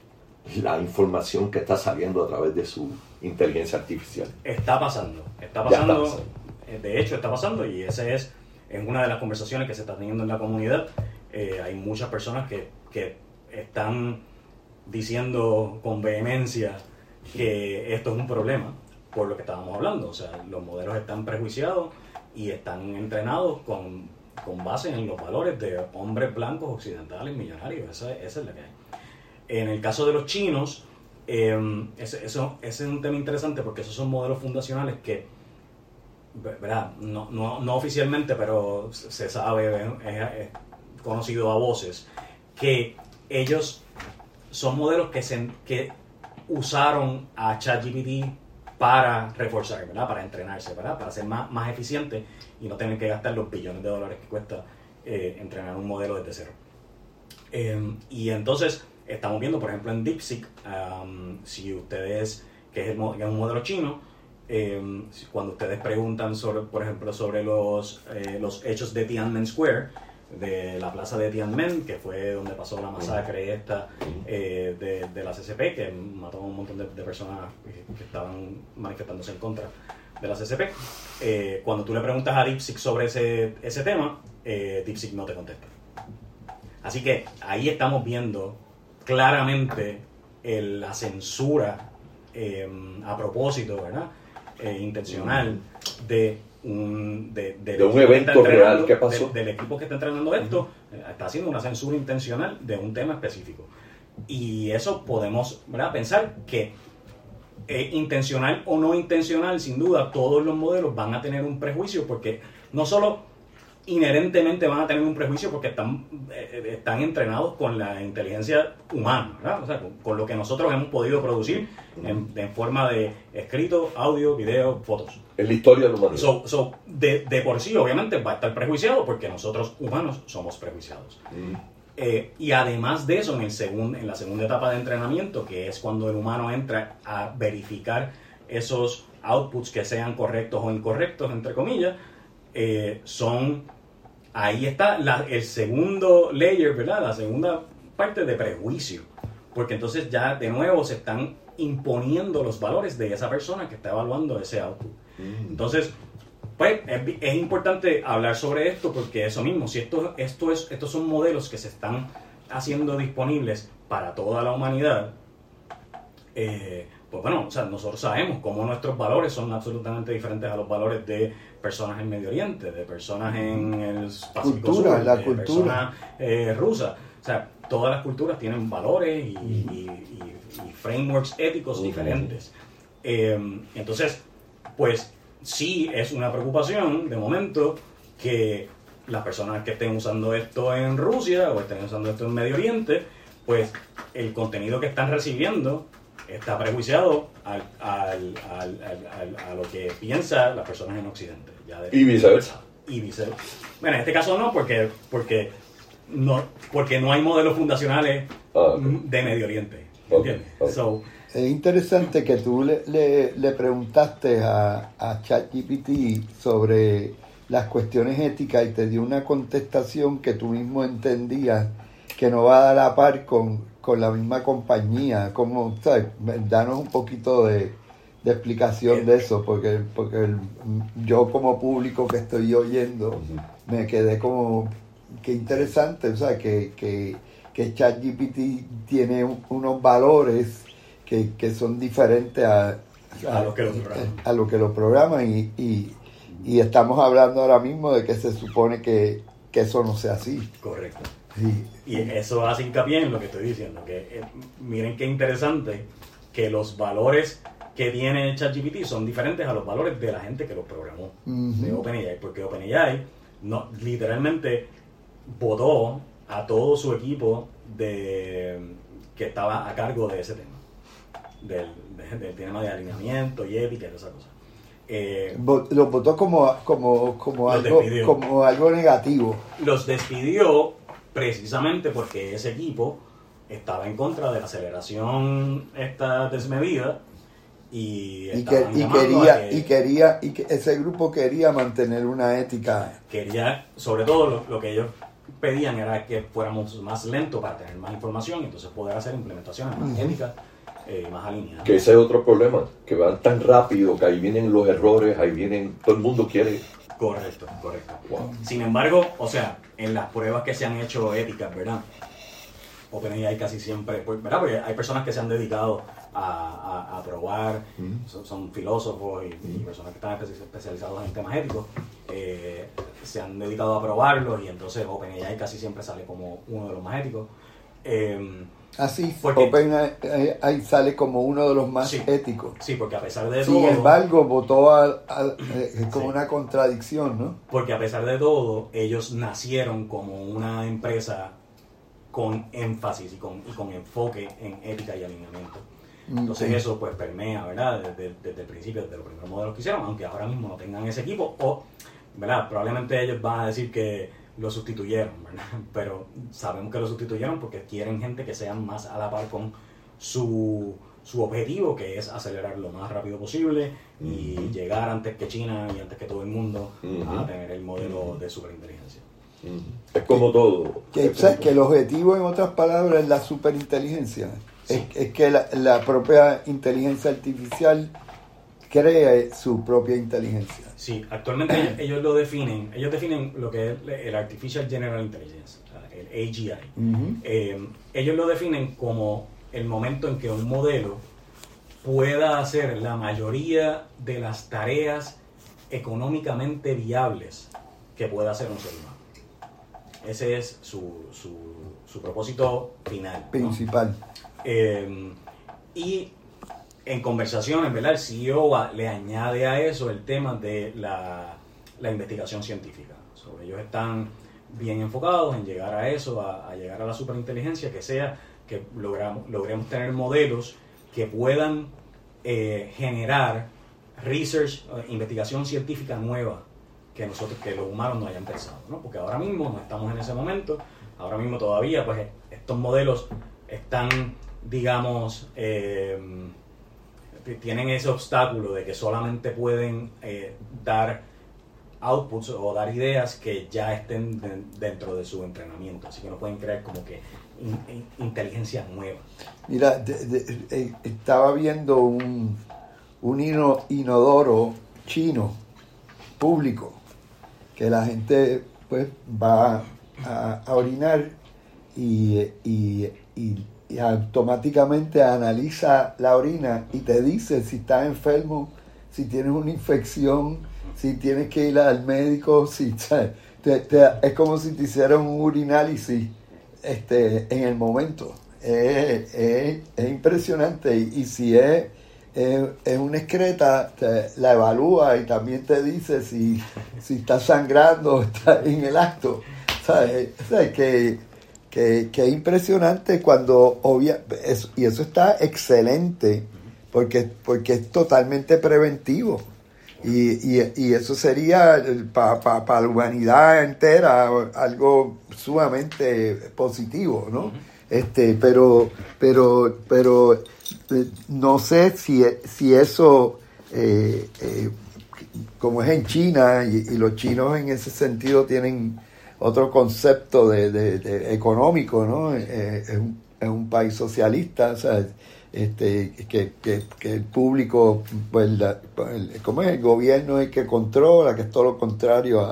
la información que está saliendo a través de su inteligencia artificial. Está pasando, está pasando, está pasando. De hecho está pasando, y ese es, es una de las conversaciones que se está teniendo en la comunidad. Eh, hay muchas personas que, que están diciendo con vehemencia que esto es un problema por lo que estábamos hablando. O sea, los modelos están prejuiciados y están entrenados con, con base en los valores de hombres blancos occidentales millonarios. Esa, esa es la que hay. En el caso de los chinos, eh, ese, eso, ese es un tema interesante porque esos son modelos fundacionales que, ¿verdad? No, no, no oficialmente, pero se sabe, es, es conocido a voces, que ellos son modelos que se... Que, usaron a ChatGPT para reforzar, ¿verdad? Para entrenarse, ¿verdad? Para ser más, más eficiente y no tener que gastar los billones de dólares que cuesta eh, entrenar un modelo desde cero. Eh, y entonces estamos viendo, por ejemplo, en DeepSeek, um, si ustedes, que es, el, que es un modelo chino, eh, cuando ustedes preguntan, sobre, por ejemplo, sobre los, eh, los hechos de Tiananmen Square, de la plaza de Tiananmen, que fue donde pasó la masacre esta eh, de, de la C C P, que mató a un montón de, de personas que, que estaban manifestándose en contra de la C C P. Eh, cuando tú le preguntas a DeepSeek sobre ese, ese tema, eh, DeepSeek no te contesta. Así que ahí estamos viendo claramente el, la censura eh, a propósito, ¿verdad? Eh, intencional de un, de, de de un evento real que pasó. De, del equipo que está entrenando esto, uh-huh. está haciendo una censura intencional de un tema específico. Y eso podemos, ¿verdad?, pensar que eh, intencional o no intencional, sin duda, todos los modelos van a tener un prejuicio, porque no solo inherentemente van a tener un prejuicio porque están, eh, están entrenados con la inteligencia humana, ¿verdad? O sea, con, con lo que nosotros hemos podido producir en, en forma de escrito, audio, video, fotos. En la historia de la humanidad. So, so, de, de por sí, obviamente, va a estar prejuiciado porque nosotros humanos somos prejuiciados. Mm. Eh, y además de eso, en, el segun, en la segunda etapa de entrenamiento, que es cuando el humano entra a verificar esos outputs que sean correctos o incorrectos, entre comillas, eh, son... Ahí está la, el segundo layer, ¿verdad? La segunda parte de prejuicio. Porque entonces ya de nuevo se están imponiendo los valores de esa persona que está evaluando ese output. Mm. Entonces, pues es, es importante hablar sobre esto porque eso mismo, si esto, esto es, estos son modelos que se están haciendo disponibles para toda la humanidad, eh, pues bueno, o sea, nosotros sabemos cómo nuestros valores son absolutamente diferentes a los valores de personas en Medio Oriente, de personas en el Pacífico cultura, Sur, la de cultura. personas eh, rusas. O sea, todas las culturas tienen valores y, y, y, y frameworks éticos uh-huh. diferentes. Eh, entonces, pues sí es una preocupación de momento que las personas que estén usando esto en Rusia o estén usando esto en Medio Oriente, pues el contenido que están recibiendo está prejuiciado al, al, al, al, al, a lo que piensan las personas en Occidente. Ya de, y viceversa. Y viceversa. Bueno, en este caso no, porque, porque, no, porque no hay modelos fundacionales ah, okay. de Medio Oriente. ¿Entiendes? Okay. Okay. So, es interesante que tú le, le, le preguntaste a, a ChatGPT sobre las cuestiones éticas y te dio una contestación que tú mismo entendías que no va a dar a par con, con la misma compañía. Como, ¿sabes? Danos un poquito de, de explicación de eso, porque, porque el, yo como público que estoy oyendo me quedé como qué interesante, o sea, que, que, que ChatGPT tiene un, unos valores que, que son diferentes a, a, a lo que lo programan, a lo que lo programan y, y, y estamos hablando ahora mismo de que se supone que, que eso no sea así. Correcto. Sí. Y eso hace hincapié en lo que estoy diciendo, que eh, miren qué interesante que los valores que tiene ChatGPT son diferentes a los valores de la gente que los programó, uh-huh. de OpenAI, porque OpenAI no, literalmente votó a todo su equipo de que estaba a cargo de ese tema, del, de, del tema de alineamiento y ética y esas cosas. Eh, los votó como, como, como, algo, como algo negativo. Los despidió precisamente porque ese equipo estaba en contra de la aceleración esta desmedida y, y, que, y quería que, y quería y que ese grupo quería mantener una ética, quería sobre todo lo, lo que ellos pedían era que fuéramos más lentos para tener más información y entonces poder hacer implementaciones más uh-huh. éticas eh, más alineadas. Que ese es otro problema, que van tan rápido que ahí vienen los errores, ahí vienen, todo el mundo quiere. Correcto, correcto. Wow. Sin embargo, o sea, en las pruebas que se han hecho éticas, ¿verdad? OpenAI casi siempre, ¿verdad? Porque hay personas que se han dedicado a, a, a probar, mm. son, son filósofos y, mm. y personas que están especializados en temas éticos, eh, se han dedicado a probarlos y entonces OpenAI casi siempre sale como uno de los más éticos. Eh, Así, OpenAI sale como uno de los más sí, éticos. Sí, porque a pesar de Sin todo... Sin embargo, votó a, a, eh, como sí. una contradicción, ¿no? Porque a pesar de todo, ellos nacieron como una empresa con énfasis y con, y con enfoque en ética y alineamiento. Entonces okay. eso pues permea, ¿verdad? Desde, desde el principio, desde los primeros modelos que hicieron, aunque ahora mismo no tengan ese equipo, o, ¿verdad? Probablemente ellos van a decir que lo sustituyeron, ¿verdad? Pero sabemos que lo sustituyeron porque quieren gente que sea más a la par con su, su objetivo, que es acelerar lo más rápido posible y uh-huh. llegar antes que China y antes que todo el mundo uh-huh. a tener el modelo uh-huh. de superinteligencia. Uh-huh. Es como todo. Que, o sea, que el objetivo, en otras palabras, es la superinteligencia. Sí. Es, es que la, la propia inteligencia artificial crea su propia inteligencia. Sí, actualmente ellos, ellos lo definen, ellos definen lo que es el Artificial General Intelligence, el A G I. Uh-huh. Eh, ellos lo definen como el momento en que un modelo pueda hacer la mayoría de las tareas económicamente viables que pueda hacer un ser humano. Ese es su, su, su propósito final, principal. ¿no? Eh, y en conversaciones, ¿verdad? El C E O le añade a eso el tema de la, la investigación científica. So, ellos están bien enfocados en llegar a eso, a, a llegar a la superinteligencia, que sea que logramos, logremos tener modelos que puedan eh, generar research, investigación científica nueva que nosotros, que los humanos no hayan pensado, ¿no? Porque ahora mismo no estamos en ese momento, ahora mismo todavía, pues estos modelos están, digamos, eh, tienen ese obstáculo de que solamente pueden eh, dar outputs o dar ideas que ya estén de, dentro de su entrenamiento, así que no pueden crear como que in, in, inteligencia nueva. Mira, de, de, de, estaba viendo un, un ino, inodoro chino público que la gente pues va a, a orinar y, y, y y automáticamente analiza la orina y te dice si estás enfermo, si tienes una infección, si tienes que ir al médico, si te, te, es como si te hicieran un urinálisis este, en el momento. Es, es, es impresionante y, y si es, es, es una excreta, te, la evalúa y también te dice si, si estás sangrando o estás en el acto. ¿Sabes? ¿Sabes? Que Que, que es impresionante cuando obvia, eso, y eso está excelente porque, porque es totalmente preventivo y, y, y eso sería para pa, pa la humanidad entera algo sumamente positivo, ¿no? Este, pero pero pero no sé si, si eso eh, eh, como es en China y, y los chinos en ese sentido tienen otro concepto de, de, de económico, ¿no? Eh, es, un, es un país socialista, o sea, este, que, que, que el público, pues, la, el, ¿cómo es? El gobierno es el que controla, que es todo lo contrario a,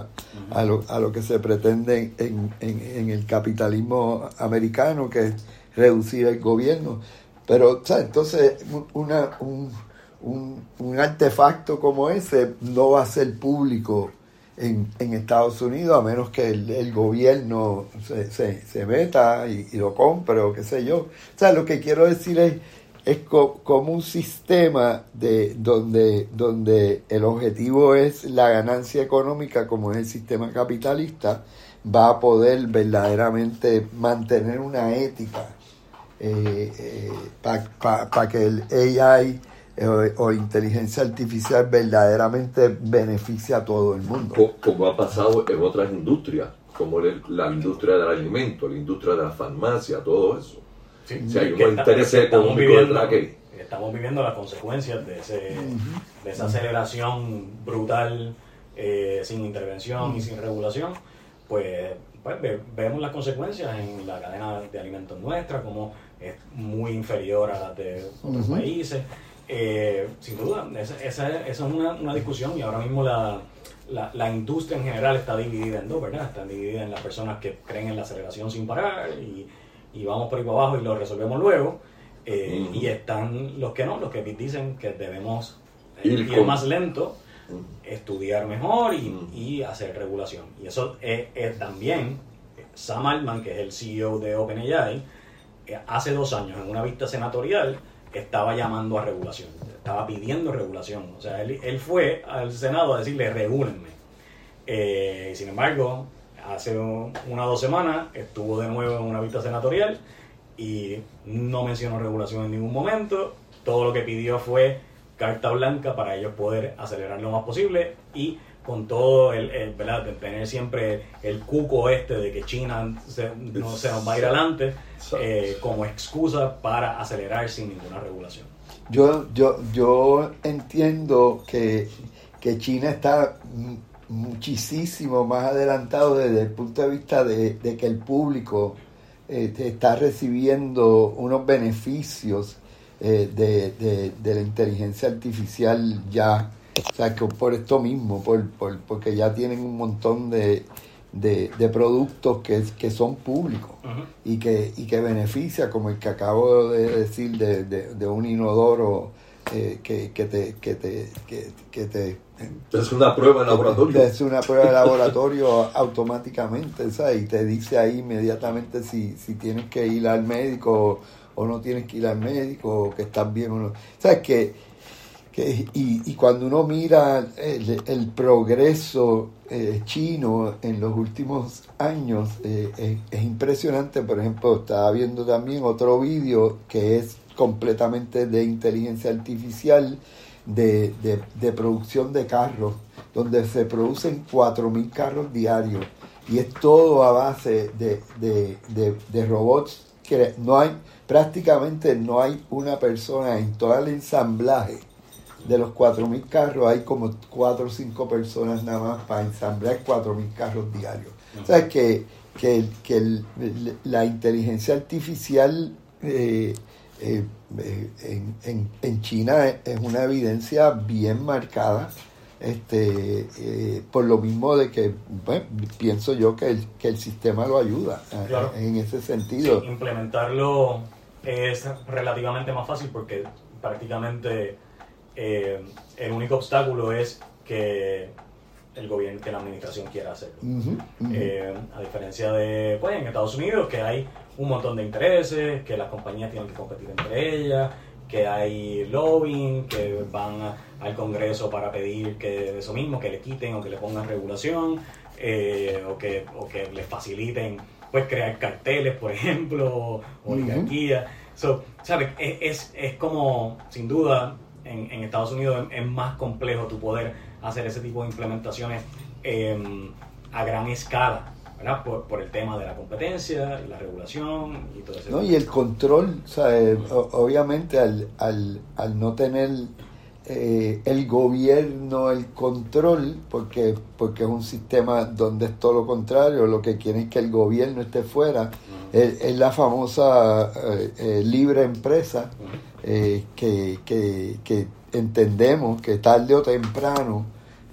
a lo, a lo que se pretende en, en, en el capitalismo americano, que es reducir el gobierno. Pero, o sea, entonces una, un, un, un artefacto como ese no va a ser público en, en Estados Unidos, a menos que el, el gobierno se, se, se meta y, y lo compre o qué sé yo. O sea, lo que quiero decir es, es co, como un sistema de donde, donde el objetivo es la ganancia económica, como es el sistema capitalista, va a poder verdaderamente mantener una ética eh, eh, para pa, pa que el A I eh, o inteligencia artificial verdaderamente beneficie a todo el mundo. Como ha pasado en otras industrias, como la industria del alimento, la industria de la farmacia, todo eso. Sí, si hay que unos intereses económicos viviendo, que estamos viviendo las consecuencias de, ese, uh-huh. de esa aceleración brutal, eh, sin intervención uh-huh. y sin regulación. Pues, pues ve, vemos las consecuencias en la cadena de alimentos nuestra, como es muy inferior a las de otros uh-huh. países. Eh, sin duda, esa, esa, esa es una, una discusión, y ahora mismo la, la, la industria en general está dividida en dos, ¿verdad? Está dividida en las personas que creen en la aceleración sin parar y, y vamos por ahí para abajo y lo resolvemos luego, eh, uh-huh. y están los que no, los que dicen que debemos ir, ir más lento, uh-huh. estudiar mejor y, uh-huh. y hacer regulación. Y eso es, es también Sam Altman, que es el C E O de OpenAI, eh, hace dos años en una vista senatorial estaba llamando a regulación, estaba pidiendo regulación. O sea, él, él fue al Senado a decirle, regúlenme. Eh, sin embargo, hace un, una o dos semanas estuvo de nuevo en una vista senatorial y no mencionó regulación en ningún momento. Todo lo que pidió fue carta blanca para ellos poder acelerar lo más posible, y con todo el, el ¿verdad? De tener siempre el cuco este de que China se, no se nos va a ir adelante, eh, como excusa para acelerar sin ninguna regulación. Yo, yo, yo entiendo que, que China está muchísimo más adelantado desde el punto de vista de, de que el público eh, está recibiendo unos beneficios eh, de, de, de la inteligencia artificial ya. O sea, que por esto mismo, por, por, porque ya tienen un montón de, de, de productos que, que son públicos uh-huh. y que y que beneficia, como el que acabo de decir de, de, de un inodoro eh, que, que te... Que te, que, que te es una prueba de laboratorio. Es una prueba de laboratorio automáticamente, ¿sabes? Y te dice ahí inmediatamente si, si tienes que ir al médico o no tienes que ir al médico, o que estás bien o no. ¿Sabes qué? Que, y, y cuando uno mira el, el progreso eh, chino en los últimos años, eh, es, es impresionante. Por ejemplo, estaba viendo también otro vídeo que es completamente de inteligencia artificial, de, de, de producción de carros, donde se producen cuatro mil carros diarios, y es todo a base de, de, de, de robots, que no hay, prácticamente no hay una persona en todo el ensamblaje. De los cuatro mil carros hay como cuatro o cinco personas nada más para ensamblar cuatro mil carros diarios. Uh-huh. O sea, que, que, que el, la inteligencia artificial eh, eh, en, en, en China es una evidencia bien marcada, este eh, por lo mismo de que, bueno, pienso yo que el, que el sistema lo ayuda claro. en, en ese sentido. Sí, implementarlo es relativamente más fácil porque prácticamente... Eh, el único obstáculo es que el gobierno, que la administración quiera hacerlo. Uh-huh, uh-huh. Eh, a diferencia de, pues, en Estados Unidos, que hay un montón de intereses, que las compañías tienen que competir entre ellas, que hay lobbying, que van a, al Congreso para pedir que eso mismo, que le quiten o que le pongan regulación, eh, o que o que les faciliten, pues, crear carteles, por ejemplo, o oligarquía. Uh-huh. So, ¿sabes? Es, es, es como, sin duda, En, en Estados Unidos es, es más complejo tu poder hacer ese tipo de implementaciones eh, a gran escala, ¿verdad? Por, por el tema de la competencia y la regulación y todo eso. No, y el control, o sea, eh, obviamente al, al, al no tener eh, el gobierno el control, porque, porque es un sistema donde es todo lo contrario, lo que quieren es que el gobierno esté fuera, uh-huh. es, es la famosa eh, eh, libre empresa. Uh-huh. Eh, que, que, que entendemos que tarde o temprano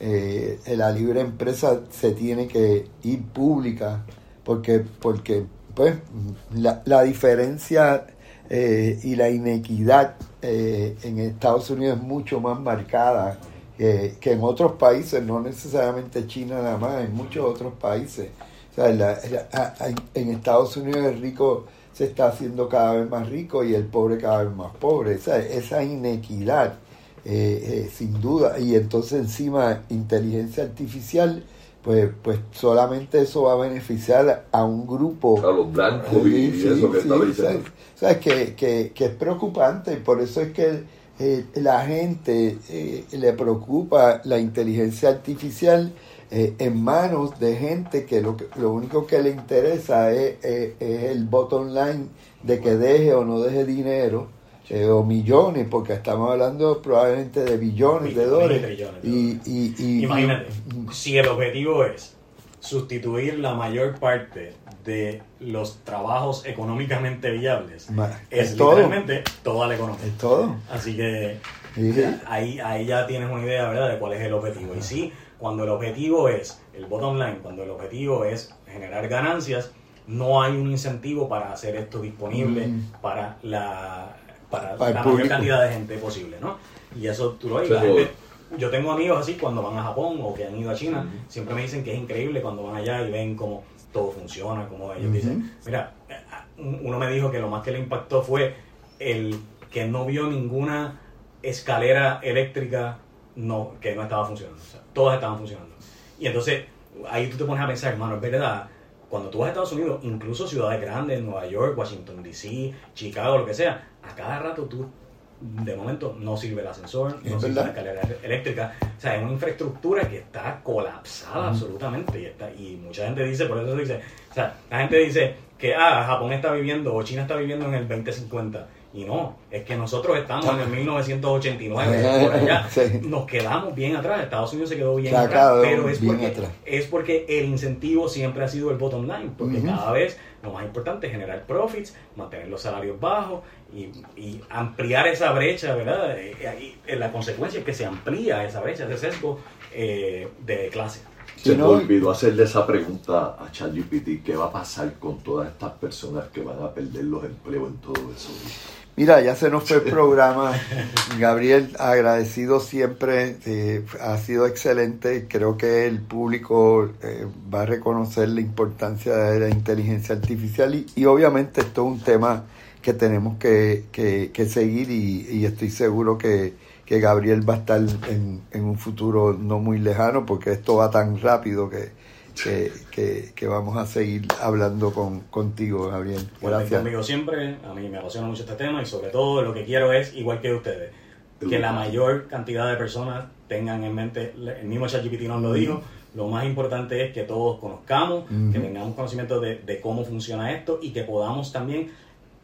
eh, la libre empresa se tiene que ir pública, porque, porque pues, la, la diferencia eh, y la inequidad eh, en Estados Unidos es mucho más marcada que, que en otros países, no necesariamente China nada más, en muchos otros países. O sea, la, la, en Estados Unidos el rico se está haciendo cada vez más rico y el pobre cada vez más pobre. Esa, esa inequidad, eh, eh, sin duda. Y entonces encima inteligencia artificial, pues pues solamente eso va a beneficiar a un grupo. A los blancos y sí, eso que sí, estaba diciendo. ¿Sabes? Que, que, que es preocupante, y por eso es que eh, la gente eh, le preocupa la inteligencia artificial eh, en manos de gente que lo, que, lo único que le interesa es, es, es el bottom line de que deje o no deje dinero. Eh, o millones, porque estamos hablando probablemente de billones de dólares. Trillones, y, y, y, Imagínate, y, si el objetivo es sustituir la mayor parte de los trabajos económicamente viables, es, es literalmente todo. toda la economía. Es todo. Así que sí. ya, ahí, ahí ya tienes una idea, ¿verdad?, de cuál es el objetivo. Y sí, cuando el objetivo es el bottom line, cuando el objetivo es generar ganancias, no hay un incentivo para hacer esto disponible mm. para la... para, para la mayor cantidad de gente posible, ¿no? Y eso tú lo ves. La gente, yo tengo amigos así cuando van a Japón o que han ido a China, uh-huh. siempre me dicen que es increíble cuando van allá y ven cómo todo funciona, como ellos uh-huh. dicen. Mira, uno me dijo que lo más que le impactó fue el que no vio ninguna escalera eléctrica no, que no estaba funcionando. O sea, todas estaban funcionando. Y entonces ahí tú te pones a pensar, hermano, es verdad, cuando tú vas a Estados Unidos, incluso ciudades grandes, Nueva York, Washington D C, Chicago, lo que sea, a cada rato tú, de momento, no sirve el ascensor, no sirve la escalera eléctrica. O sea, es una infraestructura que está colapsada mm. absolutamente. Y, está, y mucha gente dice, por eso se dice, o sea, la gente dice que ah, Japón está viviendo o China está viviendo en el veinte cincuenta. Y no, es que nosotros estamos en el mil novecientos ochenta y nueve, por allá, sí. nos quedamos bien atrás, Estados Unidos se quedó bien se atrás, pero es bien porque, atrás. es porque el incentivo siempre ha sido el bottom line, porque uh-huh. cada vez lo más importante es generar profits, mantener los salarios bajos y, y ampliar esa brecha, ¿verdad? Y, y la consecuencia es que se amplía esa brecha, ese sesgo eh, de clase. Se me olvidó hacerle esa pregunta a ChatGPT, ¿qué va a pasar con todas estas personas que van a perder los empleos en todo eso? Mira, ya se nos fue el programa. Gabriel, agradecido siempre, eh, ha sido excelente. Creo que el público eh, va a reconocer la importancia de la inteligencia artificial y, y obviamente esto es un tema que tenemos que, que, que seguir y, y estoy seguro que, que Gabriel va a estar en, en un futuro no muy lejano porque esto va tan rápido que... Que, que, que vamos a seguir hablando con, contigo, Gabriel. Gracias. Conmigo siempre, a mí me apasiona mucho este tema y sobre todo lo que quiero es, igual que ustedes, que la mayor cantidad de personas tengan en mente, el mismo ChatGPT nos lo dijo, lo más importante es que todos conozcamos, uh-huh. que tengamos conocimiento de, de cómo funciona esto y que podamos también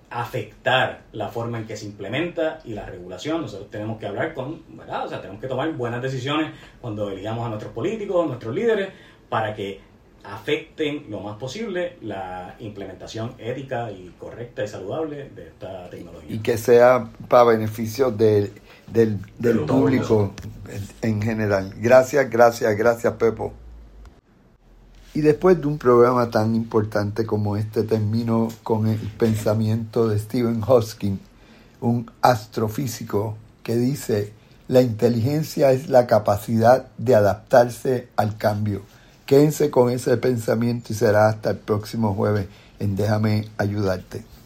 afectar la forma en que se implementa y la regulación. Nosotros tenemos que hablar con, ¿verdad? O sea, tenemos que tomar buenas decisiones cuando eligamos a nuestros políticos, a nuestros líderes, para que afecten lo más posible la implementación ética y correcta y saludable de esta tecnología. Y que sea para beneficio de, del, del público en, en general. Gracias, gracias, gracias, Pepo. Y después de un programa tan importante como este, termino con el pensamiento de Stephen Hawking, un astrofísico que dice: la inteligencia es la capacidad de adaptarse al cambio. Quédense con ese pensamiento y será hasta el próximo jueves en Déjame Ayudarte.